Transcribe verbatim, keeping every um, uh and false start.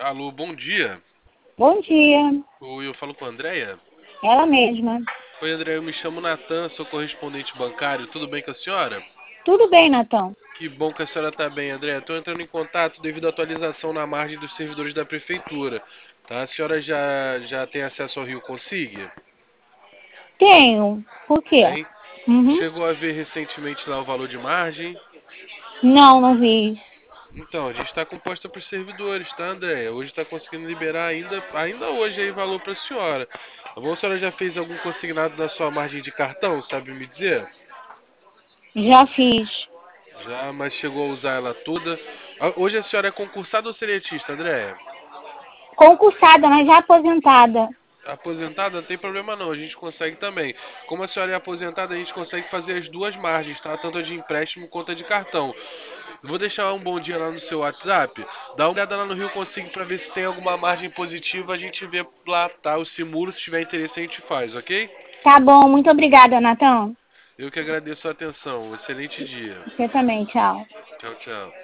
Alô, bom dia. Bom dia, Oi, eu falo com a Andréia. ela mesma. Oi, Andréia, eu me chamo Natan, sou correspondente bancário. Tudo bem com a senhora? Tudo bem, Natão? Que bom que a senhora está bem, Andréia. Estou entrando em contato devido à atualização na margem dos servidores da prefeitura. Tá? A senhora já, já tem acesso ao Rio Consigue? Tenho. Por quê? Tem? Uhum. Chegou a ver recentemente lá o valor de margem? Não, não vi. Então, a gente está composta por servidores, tá, Andréia? Hoje está conseguindo liberar ainda, ainda hoje aí valor para a senhora. Tá bom? A senhora já fez algum consignado na sua margem de cartão, sabe me dizer? Já fiz. Já, mas chegou a usar ela toda. Ah, hoje a senhora é concursada ou seletista, Andréia? Concursada, mas já aposentada. Aposentada não tem problema não, a gente consegue também. Como a senhora é aposentada, a gente consegue fazer as duas margens, tá? Tanto a de empréstimo quanto a de cartão. Vou deixar um bom dia lá no seu WhatsApp. Dá uma olhada lá no Rio Consigo para ver se tem alguma margem positiva. A gente vê lá, tá? O Simuro, se tiver interesse, a gente faz, ok? Tá bom, muito obrigada, Natão. Eu que agradeço a atenção. Um excelente dia. Você também, tchau. Tchau, tchau.